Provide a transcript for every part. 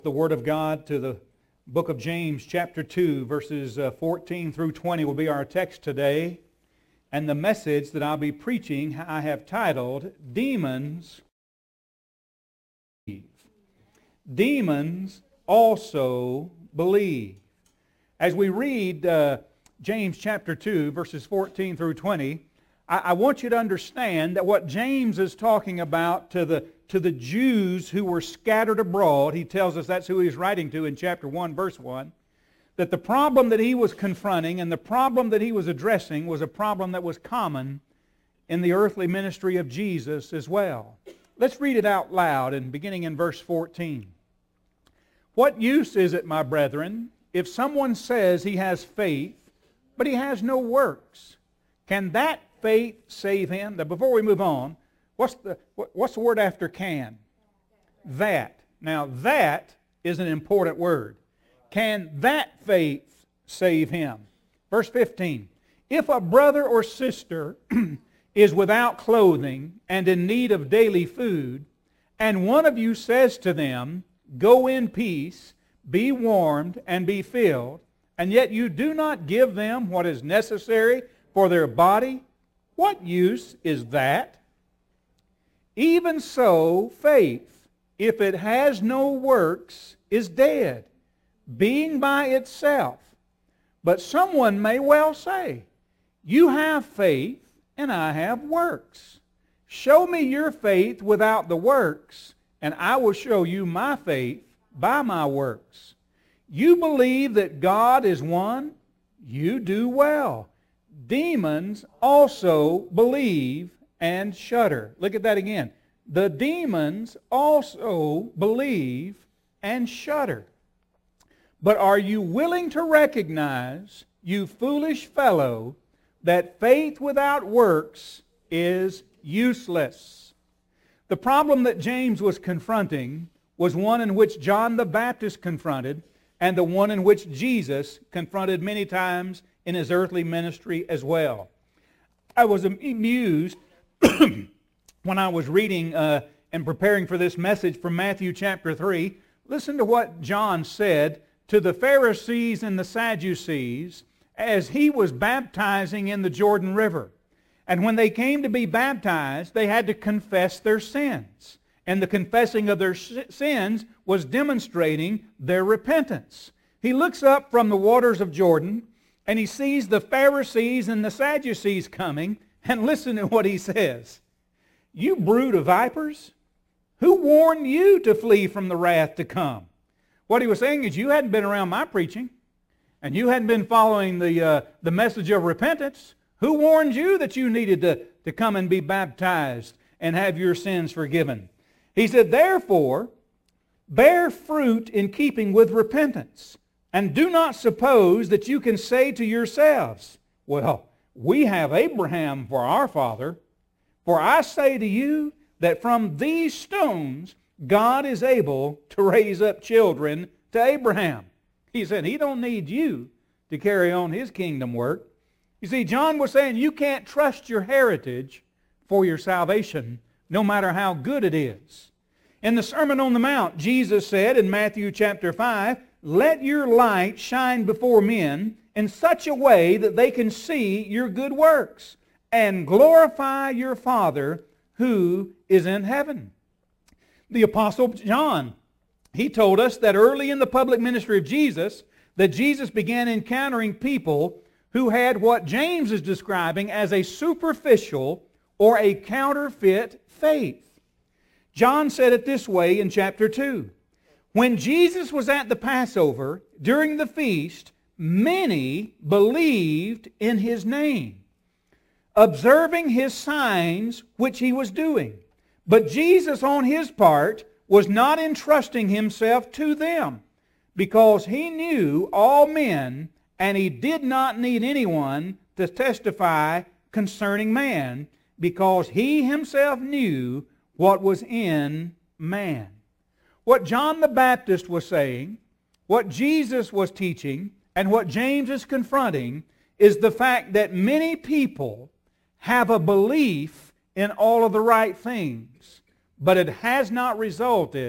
The Word of God to the book of James, chapter 2, verses 14 through 20 will be our text today. And the message that I'll be preaching I have titled, Demons Believe. Demons also believe. As we read James chapter 2, verses 14 through 20, I want you to understand that what James is talking about to the Jews who were scattered abroad, he tells us that's who he's writing to in chapter 1, verse 1, that the problem that he was confronting and the problem that he was addressing was a problem that was common in the earthly ministry of Jesus as well. Let's read it out loud, and beginning in verse 14. What use is it, my brethren, if someone says he has faith, but he has no works? Can that faith save him? Now, before we move on, what's the word after can? That. Now, that is an important word. Can that faith save him? Verse 15. If a brother or sister is without clothing and in need of daily food, and one of you says to them, go in peace, be warmed, and be filled, and yet you do not give them what is necessary for their body, what use is that? Even so, faith, if it has no works, is dead, being by itself. But someone may well say, you have faith, and I have works. Show me your faith without the works, and I will show you my faith by my works. You believe that God is one? You do well. Demons also believe and shudder. Look at that again. The demons also believe and shudder. But are you willing to recognize, you foolish fellow, that faith without works is useless? The problem that James was confronting was one in which John the Baptist confronted, and the one in which Jesus confronted many times in his earthly ministry as well. I was amused when I was reading and preparing for this message from Matthew chapter 3. Listen to what John said to the Pharisees and the Sadducees as he was baptizing in the Jordan River. And when they came to be baptized, they had to confess their sins. And the confessing of their sins was demonstrating their repentance. He looks up from the waters of Jordan, and he sees the Pharisees and the Sadducees coming, and listen to what he says. You brood of vipers, who warned you to flee from the wrath to come? What he was saying is you hadn't been around my preaching, and you hadn't been following the message of repentance. Who warned you that you needed to come and be baptized and have your sins forgiven? He said, therefore, bear fruit in keeping with repentance. And do not suppose that you can say to yourselves, well, we have Abraham for our father. For I say to you that from these stones God is able to raise up children to Abraham. He said he don't need you to carry on his kingdom work. You see, John was saying you can't trust your heritage for your salvation, no matter how good it is. In the Sermon on the Mount, Jesus said in Matthew chapter 5, let your light shine before men in such a way that they can see your good works and glorify your Father who is in heaven. The Apostle John, he told us that early in the public ministry of Jesus, that Jesus began encountering people who had what James is describing as a superficial or a counterfeit faith. John said it this way in chapter 2. When Jesus was at the Passover, during the feast, many believed in his name, observing his signs which he was doing. But Jesus on his part was not entrusting himself to them, because he knew all men, and he did not need anyone to testify concerning man, because he himself knew what was in man. What John the Baptist was saying, what Jesus was teaching, and what James is confronting is the fact that many people have a belief in all of the right things, but it has not resulted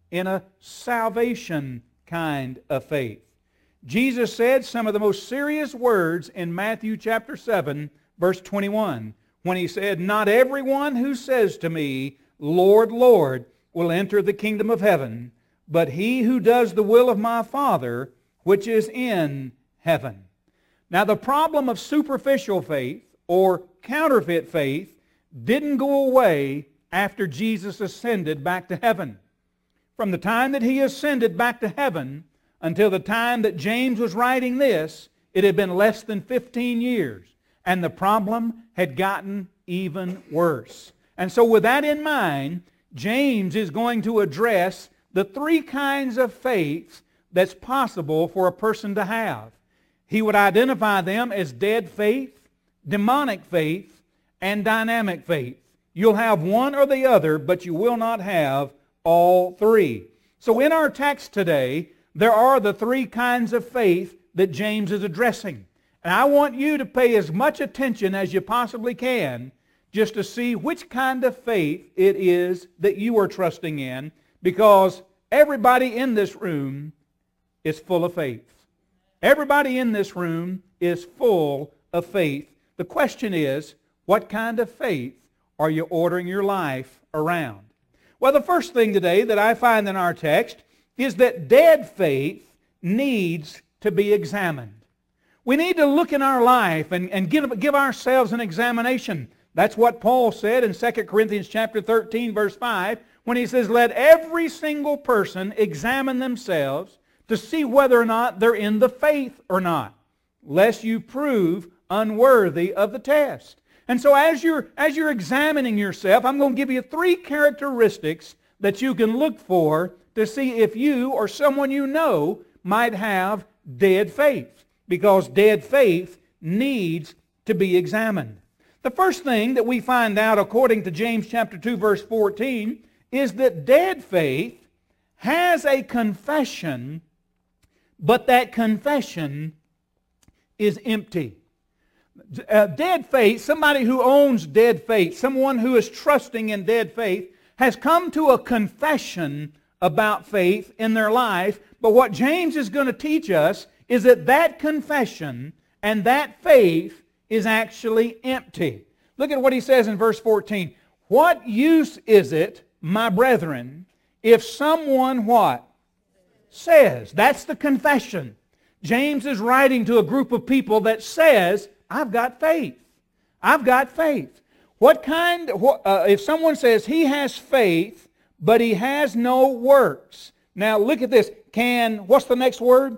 in a salvation kind of faith. Jesus said some of the most serious words in Matthew chapter 7, verse 21, when He said, "Not everyone who says to me, 'Lord, Lord,' will enter the kingdom of heaven, but he who does the will of my Father which is in heaven." Now the problem of superficial faith or counterfeit faith didn't go away after Jesus ascended back to heaven. From the time that He ascended back to heaven until the time that James was writing this, it had been less than 15 years. And the problem had gotten even worse. And so with that in mind, James is going to address the three kinds of faith that's possible for a person to have. He would identify them as dead faith, demonic faith, and dynamic faith. You'll have one or the other, but you will not have all three. So in our text today, there are the three kinds of faith that James is addressing. And I want you to pay as much attention as you possibly can just to see which kind of faith it is that you are trusting in, because everybody in this room is full of faith. Everybody in this room is full of faith. The question is, what kind of faith are you ordering your life around? Well, the first thing today that I find in our text is that dead faith needs to be examined. We need to look in our life and give ourselves an examination. That's what Paul said in 2 Corinthians chapter 13, verse 5, when he says, "Let every single person examine themselves to see whether or not they're in the faith or not, lest you prove unworthy of the test." And so as you're examining yourself, I'm going to give you three characteristics that you can look for to see if you or someone you know might have dead faith, because dead faith needs to be examined. The first thing that we find out according to James chapter 2 verse 14 is that dead faith has a confession, but that confession is empty. Dead faith, somebody who owns dead faith, someone who is trusting in dead faith, has come to a confession about faith in their life. But what James is going to teach us is that that confession and that faith is actually empty. Look at what he says in verse 14. "What use is it, my brethren, if someone" what? Says. That's the confession. James is writing to a group of people that says, "I've got faith. I've got faith." If someone says he has faith, but he has no works. Now look at this. What's the next word?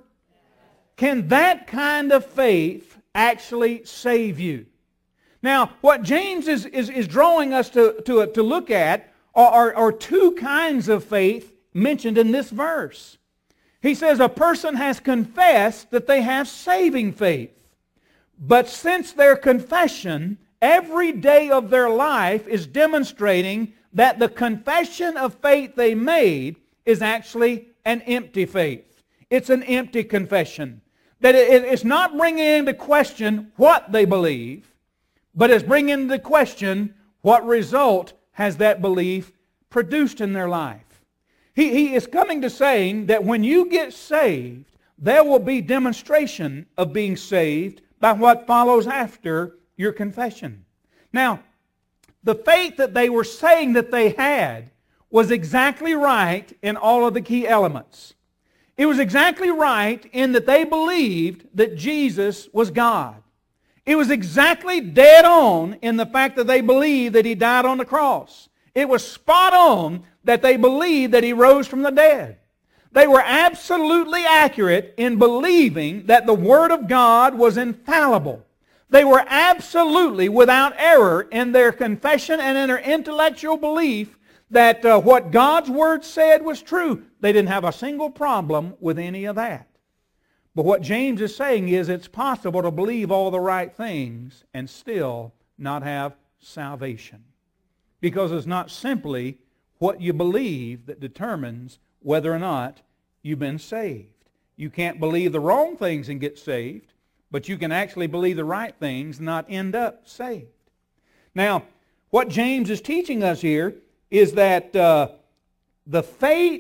Can that kind of faith actually save you? Now, what James is drawing us to look at are two kinds of faith mentioned in this verse. He says a person has confessed that they have saving faith. But since their confession, every day of their life is demonstrating that the confession of faith they made is actually an empty faith. It's an empty confession. That it's not bringing into question what they believe, but it's bringing into question what result has that belief produced in their life. He is coming to saying that when you get saved, there will be demonstration of being saved by what follows after your confession. Now, the faith that they were saying that they had was exactly right in all of the key elements. It was exactly right in that they believed that Jesus was God. It was exactly dead on in the fact that they believed that He died on the cross. It was spot on that they believed that He rose from the dead. They were absolutely accurate in believing that the Word of God was infallible. They were absolutely without error in their confession and in their intellectual belief that what God's Word said was true. They didn't have a single problem with any of that. But what James is saying is it's possible to believe all the right things and still not have salvation. Because it's not simply what you believe that determines whether or not you've been saved. You can't believe the wrong things and get saved, but you can actually believe the right things and not end up saved. Now, what James is teaching us here is that the faith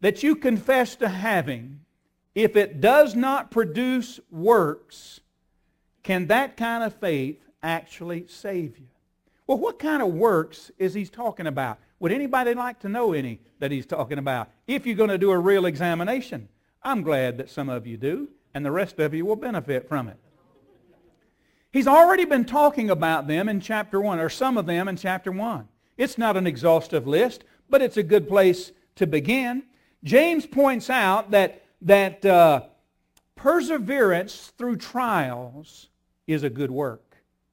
that you confess to having, if it does not produce works, can that kind of faith actually save you? Well, what kind of works is he talking about? Would anybody like to know any that he's talking about? If you're going to do a real examination. I'm glad that some of you do, and the rest of you will benefit from it. He's already been talking about them in chapter 1, or some of them in chapter 1. It's not an exhaustive list, but it's a good place to begin. James points out that perseverance through trials is a good work.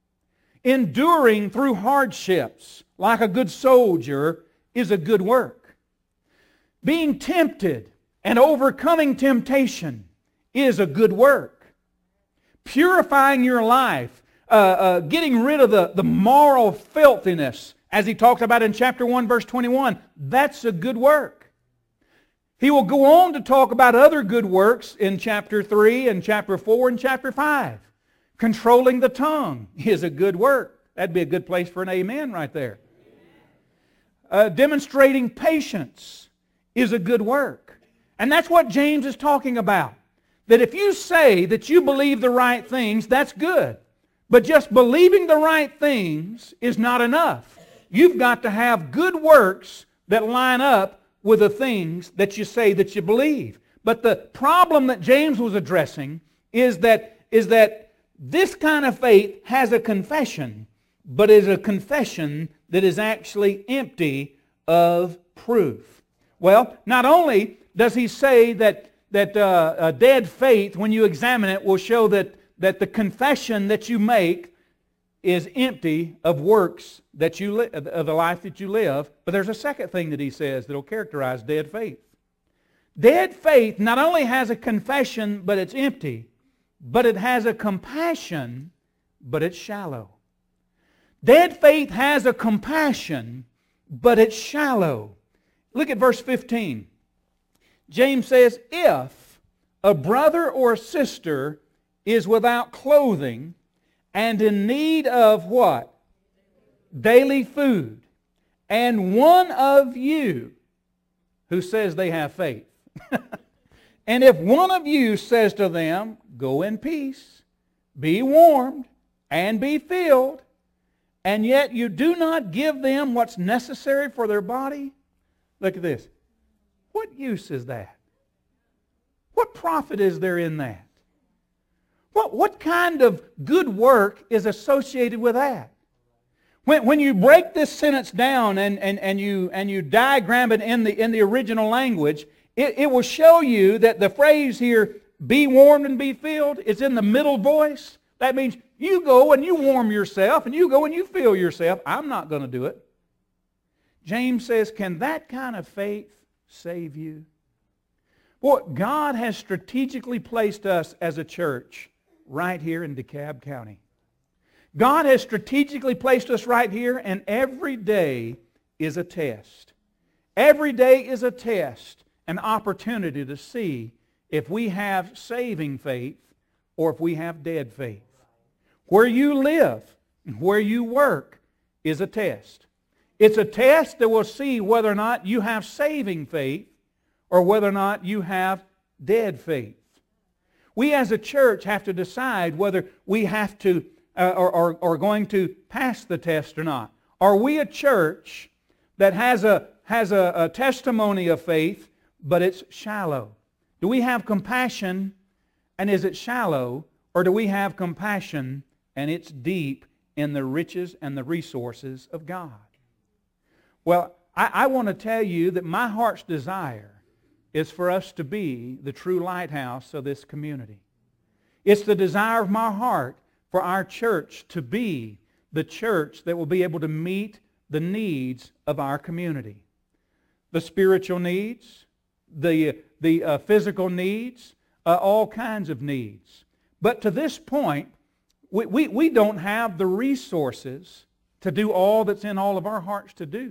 Enduring through hardships like a good soldier is a good work. Being tempted and overcoming temptation is a good work. Purifying your life, getting rid of the moral filthiness, as he talked about in chapter 1, verse 21, that's a good work. He will go on to talk about other good works in chapter 3 and chapter 4 and chapter 5. Controlling the tongue is a good work. That'd be a good place for an amen right there. Demonstrating patience is a good work. And that's what James is talking about. That if you say that you believe the right things, that's good. But just believing the right things is not enough. You've got to have good works that line up with the things that you say that you believe. But the problem that James was addressing is that this kind of faith has a confession, but is a confession that is actually empty of proof. Well, not only does he say that a dead faith, when you examine it, will show that the confession that you make is empty of works that you of the life that you live, but there's a second thing that he says that will characterize dead faith. Dead faith not only has a confession, but it's empty, but it has a compassion, but it's shallow. Dead faith has a compassion, but it's shallow. Look at verse 15. James says, if a brother or a sister is without clothing and in need of what? Daily food. And one of you who says they have faith. And if one of you says to them, go in peace, be warmed, and be filled, and yet you do not give them what's necessary for their body. Look at this. What use is that? What profit is there in that? What kind of good work is associated with that? When you break this sentence down and you diagram it in the original language, it will show you that the phrase here, be warmed and be filled, is in the middle voice. That means you go and you warm yourself and you go and you fill yourself. I'm not going to do it. James says, can that kind of faith save you? Boy, God has strategically placed us as a church right here in DeKalb County. God has strategically placed us right here, and every day is a test. Every day is a test, an opportunity to see if we have saving faith or if we have dead faith. Where you live and where you work is a test. It's a test that will see whether or not you have saving faith or whether or not you have dead faith. We as a church have to decide whether we have to are going to pass the test or not. Are we a church that has a testimony of faith, but it's shallow? Do we have compassion, and is it shallow? Or do we have compassion, and it's deep in the riches and the resources of God? Well, I want to tell you that my heart's desire is for us to be the true lighthouse of this community. It's the desire of my heart for our church to be the church that will be able to meet the needs of our community. The spiritual needs, the physical needs, all kinds of needs. But to this point, we don't have the resources to do all that's in all of our hearts to do.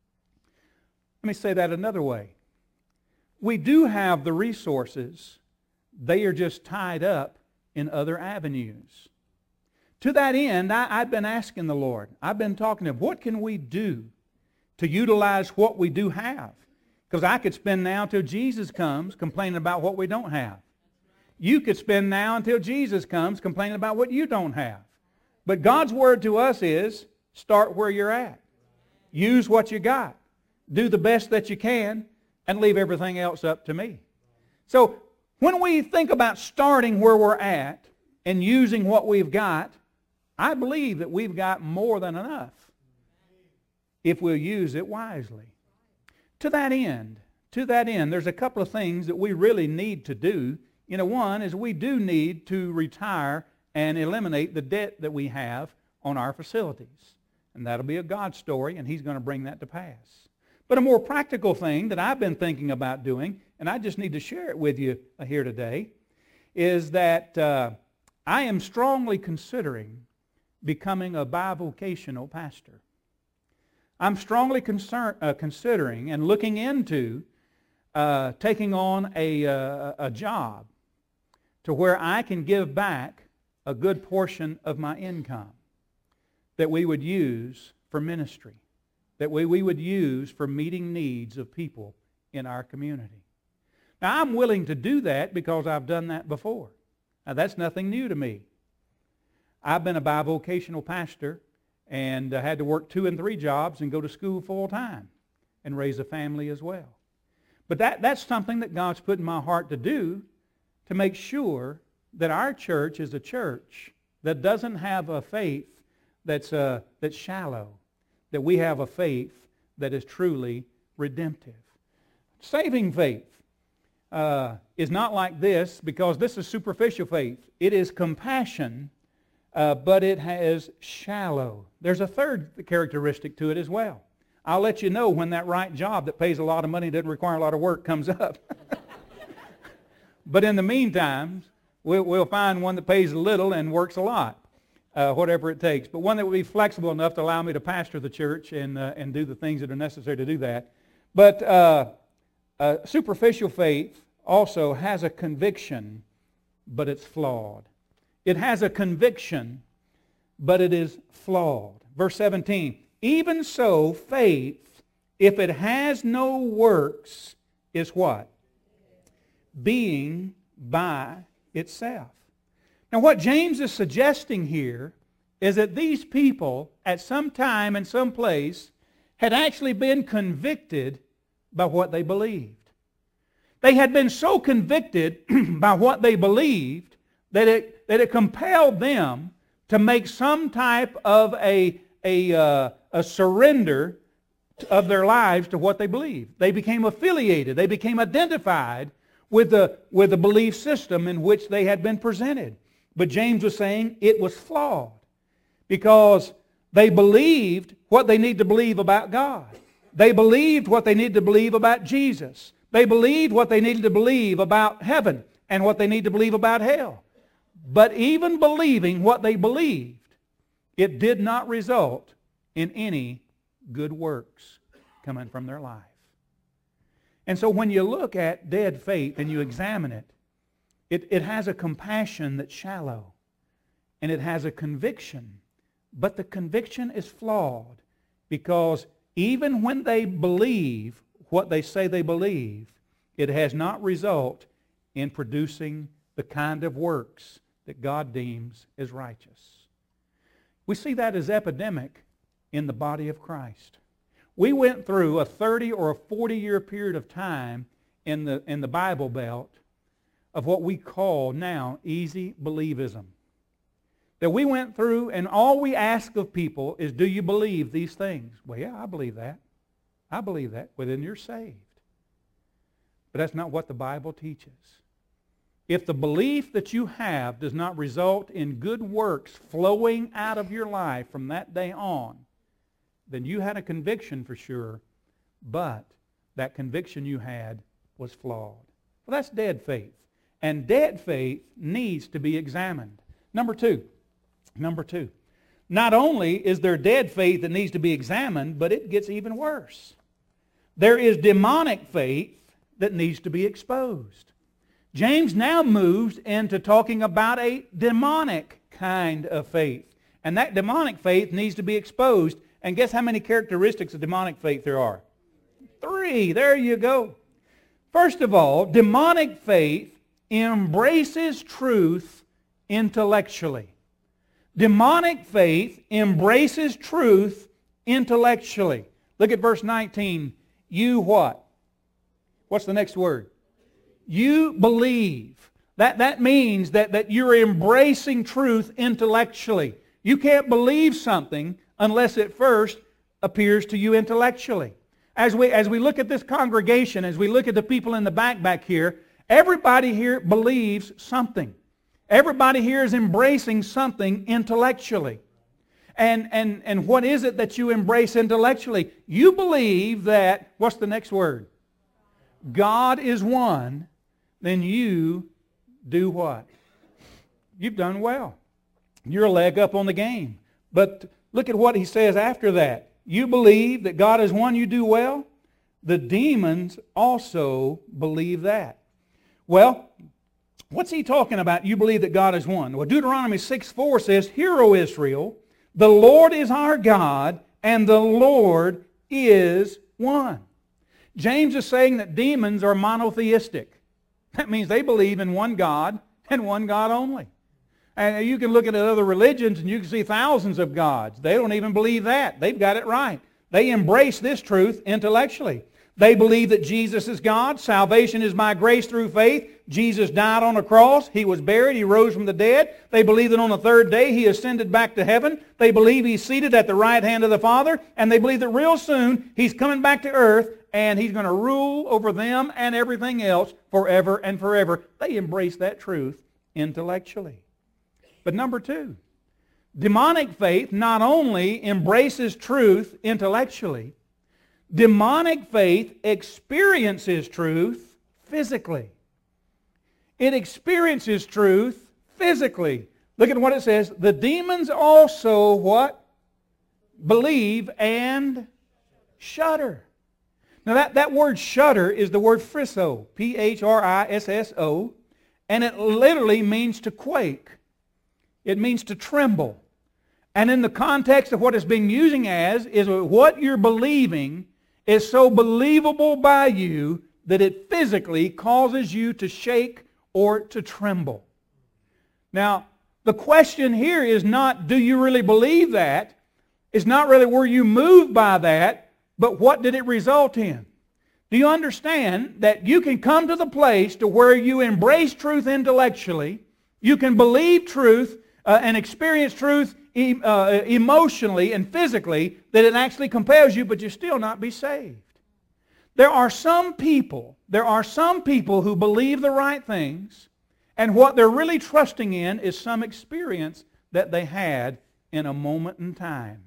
Let me say that another way. We do have the resources. They are just tied up in other avenues. To that end, I've been asking the Lord. I've been talking to Him. What can we do to utilize what we do have? Because I could spend now until Jesus comes complaining about what we don't have. You could spend now until Jesus comes complaining about what you don't have. But God's word to us is, start where you're at. Use what you got. Do the best that you can, and leave everything else up to me. So when we think about starting where we're at and using what we've got, I believe that we've got more than enough if we'll use it wisely. To that end, there's a couple of things that we really need to do. One is we do need to retire and eliminate the debt that we have on our facilities. And that'll be a God story, and He's going to bring that to pass. But a more practical thing that I've been thinking about doing, and I just need to share it with you here today, is that I am strongly considering becoming a bivocational pastor. I'm strongly considering and looking into taking on a job to where I can give back a good portion of my income that we would use for ministry, that we would use for meeting needs of people in our community. Now, I'm willing to do that because I've done that before. Now, that's nothing new to me. I've been a bivocational pastor and had to work 2 and 3 jobs and go to school full time and raise a family as well. But that's something that God's put in my heart to do, to make sure that our church is a church that doesn't have a faith that's shallow, that we have a faith that is truly redemptive. Saving faith is not like this, because this is superficial faith. It is compassion, but it has shallow. There's a third characteristic to it as well. I'll let you know when that right job that pays a lot of money, doesn't require a lot of work, comes up. But in the meantime, we'll find one that pays a little and works a lot, whatever it takes. But one that will be flexible enough to allow me to pastor the church and do the things that are necessary to do that. But superficial faith also has a conviction, but it's flawed. It has a conviction, but it is flawed. Verse 17, even so, faith, if it has no works, is what? Being by itself. Now, what James is suggesting here is that these people, at some time and some place, had actually been convicted by what they believed. They had been so convicted by what they believed that it compelled them to make some type of a surrender of their lives to what they believed. They became affiliated. They became identified with the belief system in which they had been presented. But James was saying it was flawed because they believed what they need to believe about God. They believed what they needed to believe about Jesus. They believed what they needed to believe about heaven and what they need to believe about hell. But even believing what they believed, it did not result in any good works coming from their life. And so when you look at dead faith and you examine it, it has a compassion that's shallow, and it has a conviction. But the conviction is flawed because even when they believe what they say they believe, it has not result in producing the kind of works that God deems as righteous. We see that as epidemic in the body of Christ. We went through a 30 or a 40-year period of time in the Bible Belt of what we call now easy believism. That we went through, and all we ask of people is, do you believe these things? Well, yeah, I believe that. I believe that. Well, then you're saved. But that's not what the Bible teaches. If the belief that you have does not result in good works flowing out of your life from that day on, then you had a conviction for sure, but that conviction you had was flawed. Well, that's dead faith. And dead faith needs to be examined. Number two, not only is there dead faith that needs to be examined, but it gets even worse. There is demonic faith that needs to be exposed. James now moves into talking about a demonic kind of faith. And that demonic faith needs to be exposed. And guess how many characteristics of demonic faith there are? 3. There you go. First of all, demonic faith embraces truth intellectually. Demonic faith embraces truth intellectually. Look at verse 19. You what? What's the next word? You believe. That means that you're embracing truth intellectually. You can't believe something unless it first appears to you intellectually. As we look at this congregation, as we look at the people in the back here, everybody here believes something. Everybody here is embracing something intellectually. And what is it that you embrace intellectually? You believe that, what's the next word? God is one, then you do what? You've done well. You're a leg up on the game. But look at what he says after that. You believe that God is one, you do well. The demons also believe that. Well, what's he talking about? You believe that God is one. Well, Deuteronomy 6:4 says, Hear, O Israel, the Lord is our God, and the Lord is one. James is saying that demons are monotheistic. That means they believe in one God and one God only. And you can look at other religions and you can see thousands of gods. They don't even believe that. They've got it right. They embrace this truth intellectually. They believe that Jesus is God. Salvation is by grace through faith. Jesus died on a cross. He was buried. He rose from the dead. They believe that on the third day He ascended back to heaven. They believe He's seated at the right hand of the Father. And they believe that real soon He's coming back to earth and He's going to rule over them and everything else forever and forever. They embrace that truth intellectually. But number two, demonic faith not only embraces truth intellectually, demonic faith experiences truth physically. It experiences truth physically. Look at what it says. The demons also what? Believe and shudder. Now that word shudder is the word phrisso, P-H-R-I-S-S-O, and it literally means to quake. It means to tremble. And in the context of what it's being using as is what you're believing is so believable by you that it physically causes you to shake or to tremble. Now, the question here is not, do you really believe that? It's not really, were you moved by that, but what did it result in? Do you understand that you can come to the place to where you embrace truth intellectually, you can believe truth and experience truth emotionally and physically, that it actually compels you, but you still not be saved? There are some people who believe the right things, and what they're really trusting in is some experience that they had in a moment in time.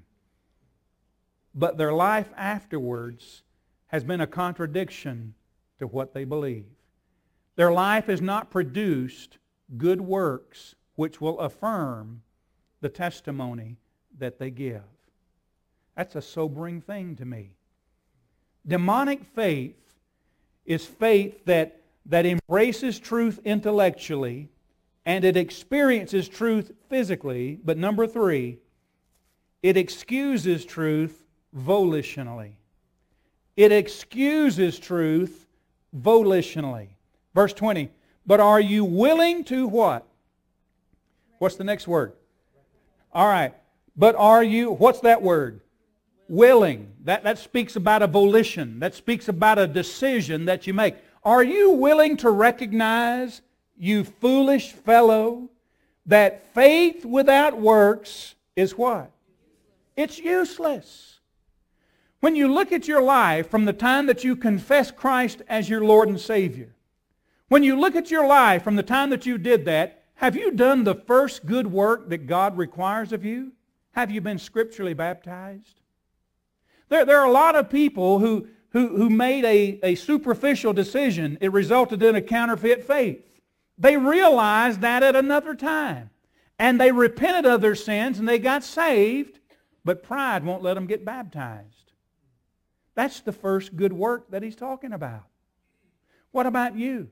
But their life afterwards has been a contradiction to what they believe. Their life has not produced good works which will affirm the testimony that they give. That's a sobering thing to me. Demonic faith is faith that embraces truth intellectually and it experiences truth physically. But number three, it excuses truth volitionally. It excuses truth volitionally. Verse 20, but are you willing to what? What's the next word? All right. But are you, what's that word? Willing. That speaks about a volition. That speaks about a decision that you make. Are you willing to recognize, you foolish fellow, that faith without works is what? It's useless. When you look at your life from the time that you confess Christ as your Lord and Savior, when you look at your life from the time that you did that, have you done the first good work that God requires of you? Have you been scripturally baptized? There are a lot of people who made a superficial decision. It resulted in a counterfeit faith. They realized that at another time. And they repented of their sins and they got saved, but pride won't let them get baptized. That's the first good work that he's talking about. What about you?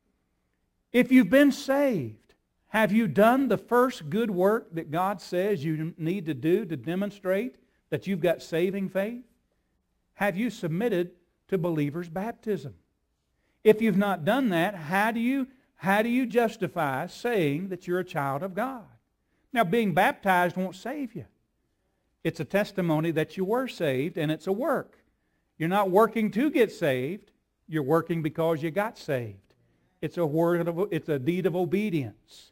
If you've been saved, have you done the first good work that God says you need to do to demonstrate that you've got saving faith? Have you submitted to believers' baptism. If you've not done that, how do you justify saying that you're a child of God? Now, being baptized won't save you. It's a testimony that you were saved, and it's a work. You're not working to get saved. You're working because you got saved. It's a deed of obedience.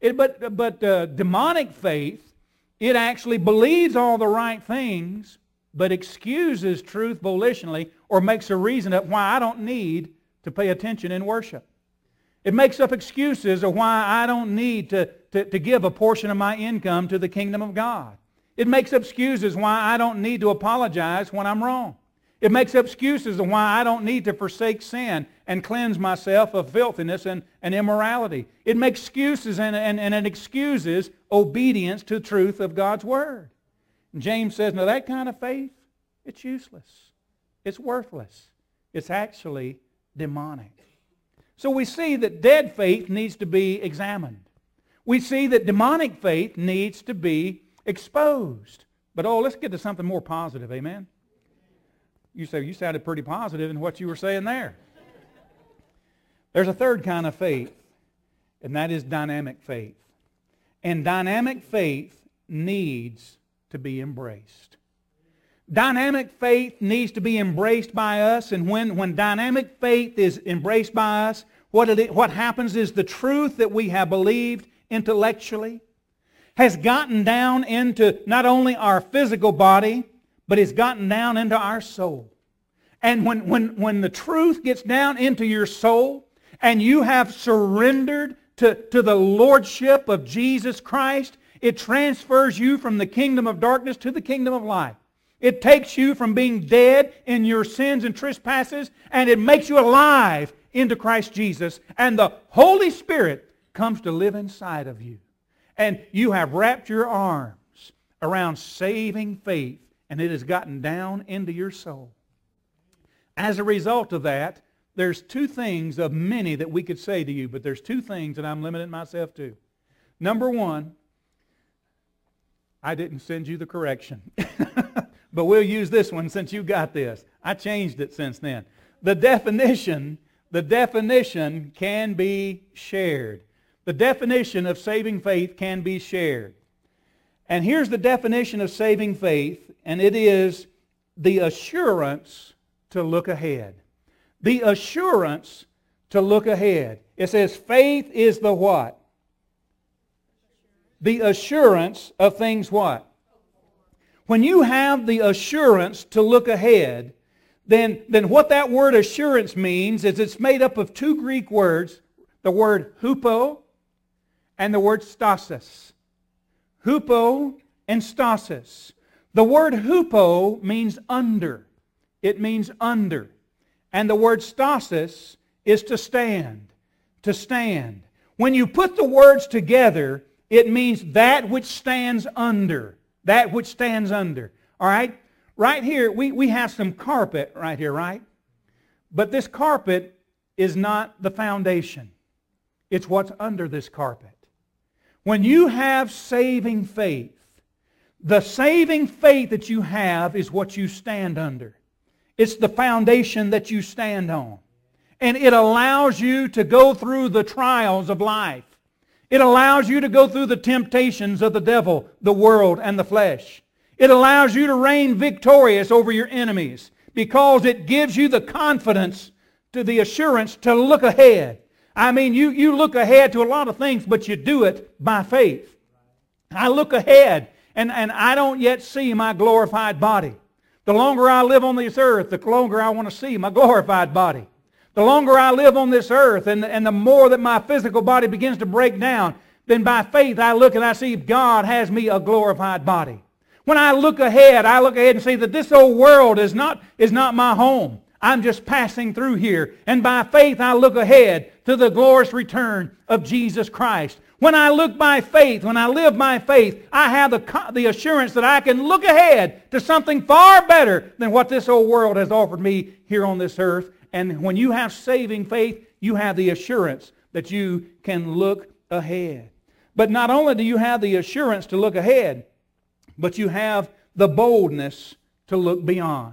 But demonic faith, it actually believes all the right things, but excuses truth volitionally or makes a reason of why I don't need to pay attention in worship. It makes up excuses of why I don't need to give a portion of my income to the kingdom of God. It makes up excuses why I don't need to apologize when I'm wrong. It makes up excuses of why I don't need to forsake sin and cleanse myself of filthiness and immorality. It makes excuses and it excuses obedience to the truth of God's Word. And James says, now that kind of faith, it's useless. It's worthless. It's actually demonic. So we see that dead faith needs to be examined. We see that demonic faith needs to be exposed. But let's get to something more positive, amen? You say, you sounded pretty positive in what you were saying there. There's a third kind of faith, and that is dynamic faith. And dynamic faith needs to be embraced. Dynamic faith needs to be embraced by us, and when dynamic faith is embraced by us, what happens is the truth that we have believed intellectually has gotten down into not only our physical body, but it's gotten down into our soul. And when the truth gets down into your soul, and you have surrendered to the lordship of Jesus Christ, it transfers you from the kingdom of darkness to the kingdom of light. It takes you from being dead in your sins and trespasses, and it makes you alive into Christ Jesus. And the Holy Spirit comes to live inside of you. And you have wrapped your arms around saving faith, and it has gotten down into your soul. As a result of that, there's two things of many that we could say to you, but there's two things that I'm limiting myself to. Number one, I didn't send you the correction. But we'll use this one since you got this. I changed it since then. The definition can be shared. The definition of saving faith can be shared. And here's the definition of saving faith, and it is the assurance to look ahead. The assurance to look ahead. It says faith is the what? The assurance of things what? When you have the assurance to look ahead, then what that word assurance means is it's made up of two Greek words, the word hupo and the word stasis. Hupo and stasis. The word hupo means under. It means under. And the word stasis is to stand. To stand. When you put the words together, it means that which stands under. That which stands under. All right? Right here, we have some carpet right here, right? But this carpet is not the foundation. It's what's under this carpet. When you have saving faith, the saving faith that you have is what you stand under. It's the foundation that you stand on. And it allows you to go through the trials of life. It allows you to go through the temptations of the devil, the world, and the flesh. It allows you to reign victorious over your enemies because it gives you the confidence, to the assurance to look ahead. I mean, you look ahead to a lot of things, but you do it by faith. I look ahead, and I don't yet see my glorified body. The longer I live on this earth, the longer I want to see my glorified body. The longer I live on this earth and the more that my physical body begins to break down, then by faith I look and I see God has me a glorified body. When I look ahead and see that this old world is not my home. I'm just passing through here. And by faith I look ahead to the glorious return of Jesus Christ. When I look by faith, when I live by faith, I have the assurance that I can look ahead to something far better than what this old world has offered me here on this earth. And when you have saving faith, you have the assurance that you can look ahead. But not only do you have the assurance to look ahead, but you have the boldness to look beyond.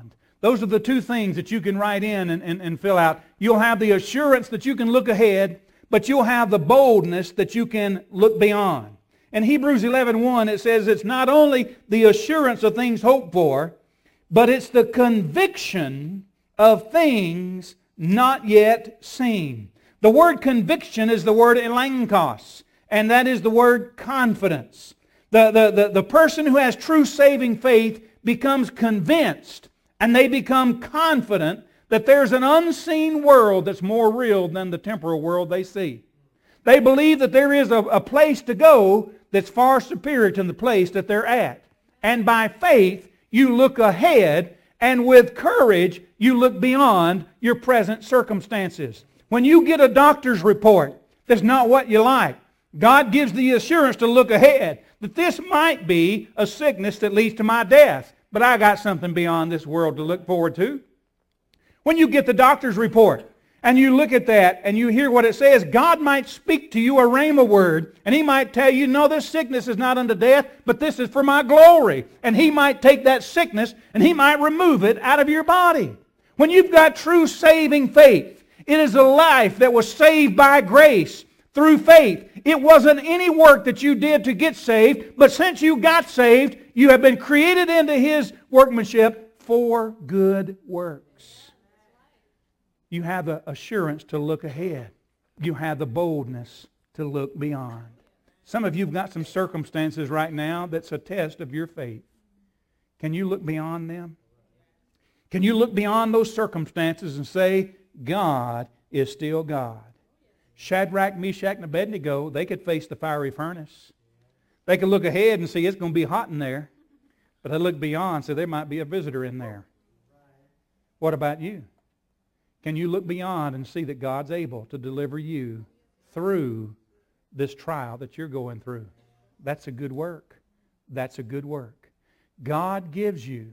Those are the two things that you can write in and fill out. You'll have the assurance that you can look ahead, but you'll have the boldness that you can look beyond. In Hebrews 11:1, it says it's not only the assurance of things hoped for, but it's the conviction of things not yet seen. The word conviction is the word elangkos, and that is the word confidence. The person who has true saving faith becomes convinced, and they become confident that there's an unseen world that's more real than the temporal world they see. They believe that there is a place to go that's far superior to the place that they're at. And by faith, you look ahead, and with courage, you look beyond your present circumstances. When you get a doctor's report that's not what you like, God gives the assurance to look ahead, that this might be a sickness that leads to my death, but I got something beyond this world to look forward to. When you get the doctor's report, and you look at that and you hear what it says, God might speak to you a rhema word, and He might tell you, no, this sickness is not unto death, but this is for my glory. And He might take that sickness and He might remove it out of your body. When you've got true saving faith, it is a life that was saved by grace through faith. It wasn't any work that you did to get saved, but since you got saved, you have been created into His workmanship for good works. You have the assurance to look ahead. You have the boldness to look beyond. Some of you have got some circumstances right now that's a test of your faith. Can you look beyond them? Can you look beyond those circumstances and say, God is still God? Shadrach, Meshach, and Abednego, they could face the fiery furnace. They could look ahead and see it's going to be hot in there. But they look beyond, so there might be a visitor in there. What about you? Can you look beyond and see that God's able to deliver you through this trial that you're going through? That's a good work. That's a good work. God gives you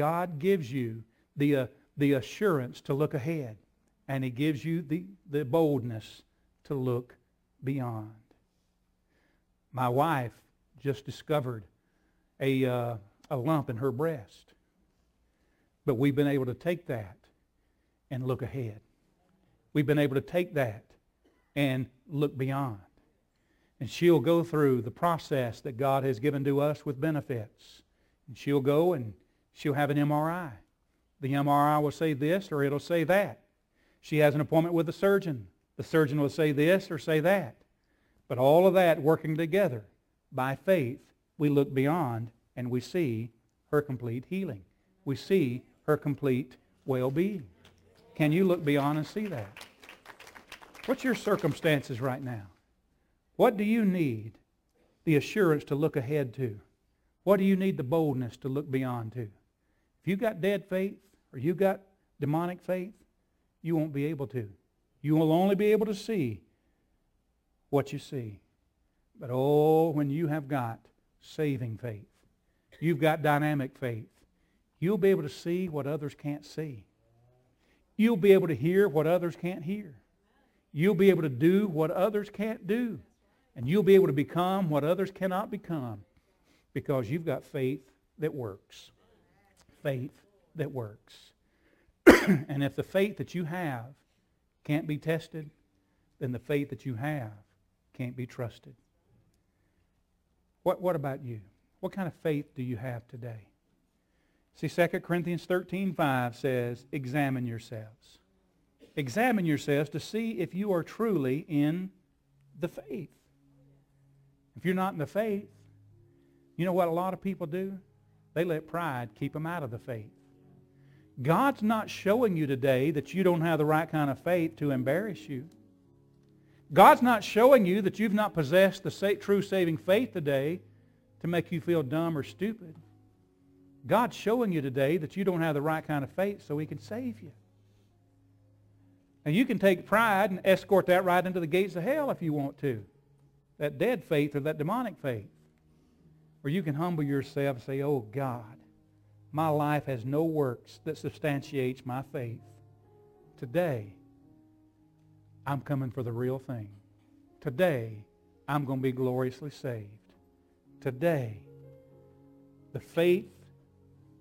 the assurance to look ahead, and He gives you the boldness to look beyond. My wife just discovered a lump in her breast, but we've been able to take that and look ahead. We've been able to take that and look beyond. And she'll go through the process that God has given to us with benefits. And she'll go and she'll have an MRI. The MRI will say this or it'll say that. She has an appointment with the surgeon. The surgeon will say this or say that. But all of that working together, by faith, we look beyond and we see her complete healing. We see her complete well-being. Can you look beyond and see that? What's your circumstances right now? What do you need the assurance to look ahead to? What do you need the boldness to look beyond to? If you've got dead faith or you've got demonic faith, you won't be able to. You will only be able to see what you see. But oh, when you have got saving faith, you've got dynamic faith, you'll be able to see what others can't see. You'll be able to hear what others can't hear. You'll be able to do what others can't do. And you'll be able to become what others cannot become because you've got faith that works. Faith that works. And if the faith that you have can't be tested, then the faith that you have can't be trusted. What about you? What kind of faith do you have today? See, 2 Corinthians 13:5 says, examine yourselves. Examine yourselves to see if you are truly in the faith. If you're not in the faith, you know what a lot of people do? They let pride keep them out of the faith. God's not showing you today that you don't have the right kind of faith to embarrass you. God's not showing you that you've not possessed the true saving faith today to make you feel dumb or stupid. God's showing you today that you don't have the right kind of faith so He can save you. And you can take pride and escort that right into the gates of hell if you want to. That dead faith or that demonic faith. Or you can humble yourself and say, oh God, my life has no works that substantiates my faith. Today, I'm coming for the real thing. Today, I'm going to be gloriously saved. Today, the faith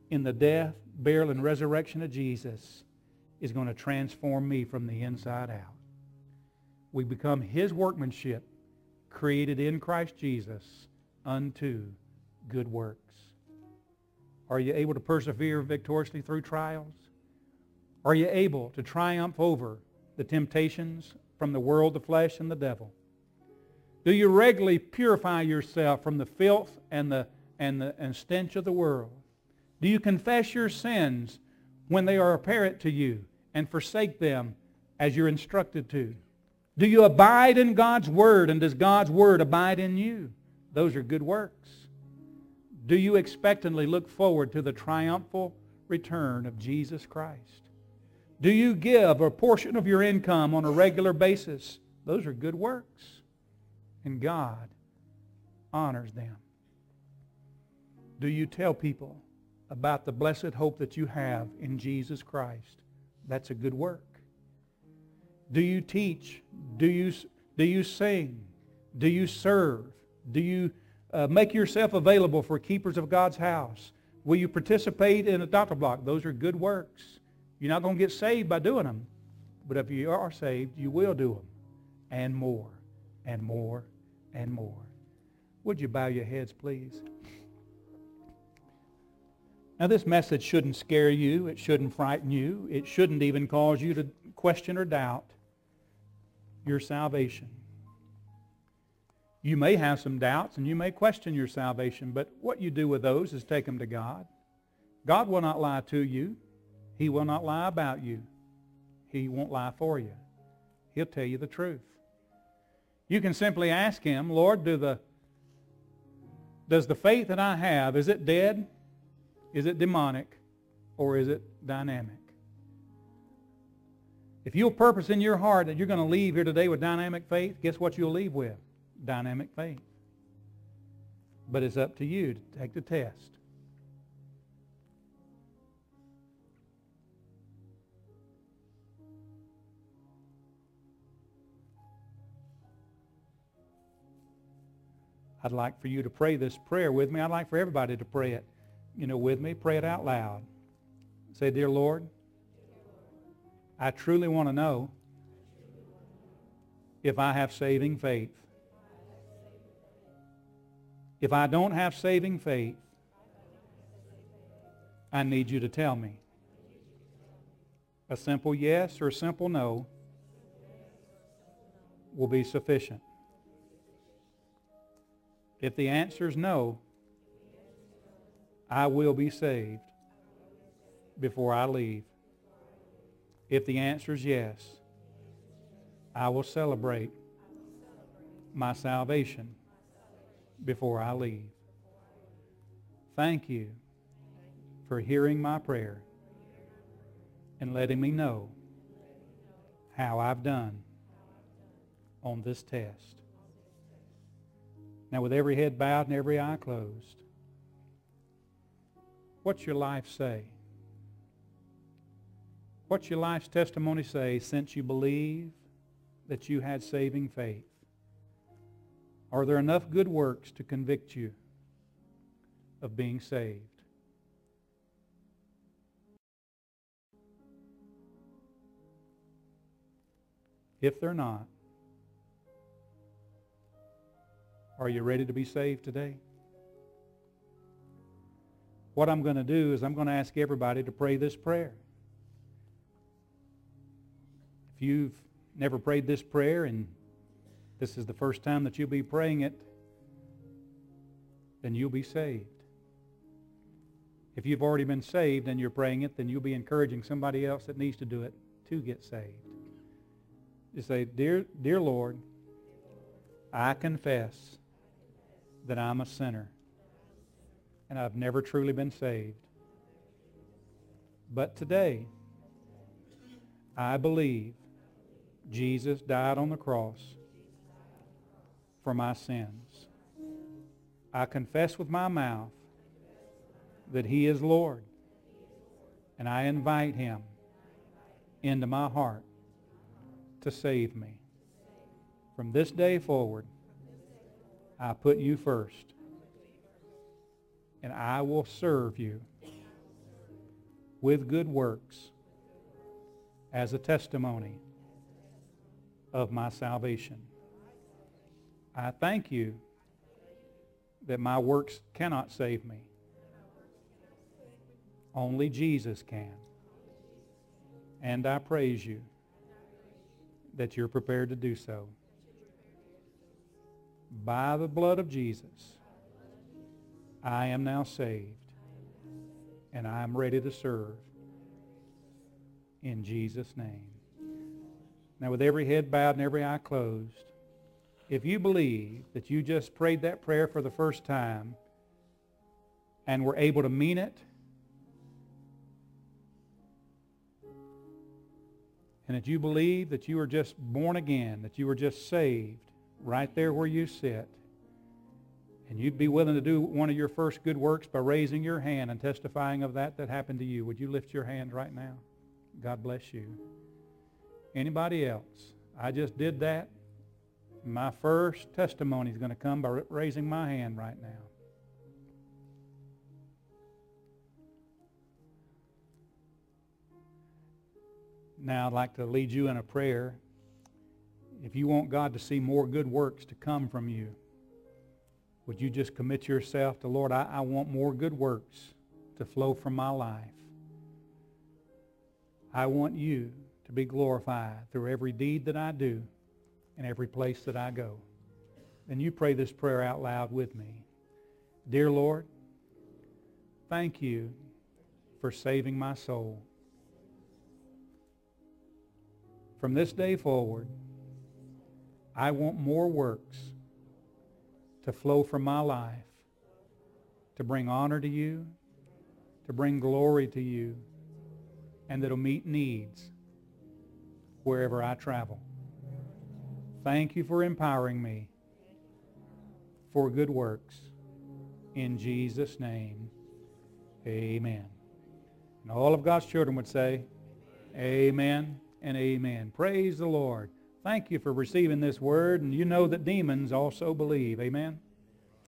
in the death, burial, and resurrection of Jesus is going to transform me from the inside out. We become His workmanship, created in Christ Jesus unto good works. Are you able to persevere victoriously through trials? Are you able to triumph over the temptations from the world, the flesh, and the devil? Do you regularly purify yourself from the filth and stench of the world? Do you confess your sins when they are apparent to you and forsake them as you're instructed to? Do you abide in God's Word, and does God's Word abide in you? Those are good works. Do you expectantly look forward to the triumphal return of Jesus Christ? Do you give a portion of your income on a regular basis? Those are good works. And God honors them. Do you tell people about the blessed hope that you have in Jesus Christ? That's a good work. Do you teach? Do you sing? Do you serve? Do you make yourself available for keepers of God's house? Will you participate in a doctor block? Those are good works. You're not going to get saved by doing them. But if you are saved, you will do them. And more, and more, and more. Would you bow your heads, please? Now, this message shouldn't scare you. It shouldn't frighten you. It shouldn't even cause you to question or doubt your salvation. You may have some doubts and you may question your salvation, but what you do with those is take them to God. God will not lie to you. He will not lie about you. He won't lie for you. He'll tell you the truth. You can simply ask Him, Lord, does the faith that I have, is it dead? Is it demonic? Or is it dynamic? If you'll purpose in your heart that you're going to leave here today with dynamic faith, guess what you'll leave with? Dynamic faith. But it's up to you to take the test. I'd like for you to pray this prayer with me. I'd like for everybody to pray it, with me. Pray it out loud. Say, Dear Lord, I truly want to know if I have saving faith. If I don't have saving faith, I need you to tell me. A simple yes or a simple no will be sufficient. If the answer is no, I will be saved before I leave. If the answer is yes, I will celebrate my salvation before I leave. Thank you for hearing my prayer and letting me know how I've done on this test. Now, with every head bowed and every eye closed, what's your life say? What's your life's testimony say since you believe that you had saving faith? Are there enough good works to convict you of being saved? If they're not, are you ready to be saved today? What I'm going to do is I'm going to ask everybody to pray this prayer. If you've never prayed this prayer and this is the first time that you'll be praying it, then you'll be saved. If you've already been saved and you're praying it, then you'll be encouraging somebody else that needs to do it to get saved. You say, Dear Lord, I confess that I'm a sinner and I've never truly been saved. But today, I believe Jesus died on the cross for my sins. I confess with my mouth that He is Lord, and I invite Him into my heart to save me. From this day forward, I put you first, and I will serve you with good works as a testimony of my salvation. I thank you that my works cannot save me. Only Jesus can. And I praise you that you're prepared to do so. By the blood of Jesus, I am now saved, and I am ready to serve in Jesus' name. Now, with every head bowed and every eye closed, if you believe that you just prayed that prayer for the first time and were able to mean it, and that you believe that you were just born again, that you were just saved right there where you sit, and you'd be willing to do one of your first good works by raising your hand and testifying of that happened to you, would you lift your hand right now? God bless you. Anybody else? I just did that. My first testimony is going to come by raising my hand right now. Now I'd like to lead you in a prayer. If you want God to see more good works to come from you, would you just commit yourself to, Lord, I want more good works to flow from my life. I want you to be glorified through every deed that I do and every place that I go. And you pray this prayer out loud with me. Dear Lord, thank you for saving my soul. From this day forward, I want more works to flow from my life, to bring honor to you, to bring glory to you, and that'll meet needs wherever I travel. Thank you for empowering me for good works. In Jesus' name, amen. And all of God's children would say, amen and amen. Praise the Lord. Thank you for receiving this word, and you know that demons also believe. Amen.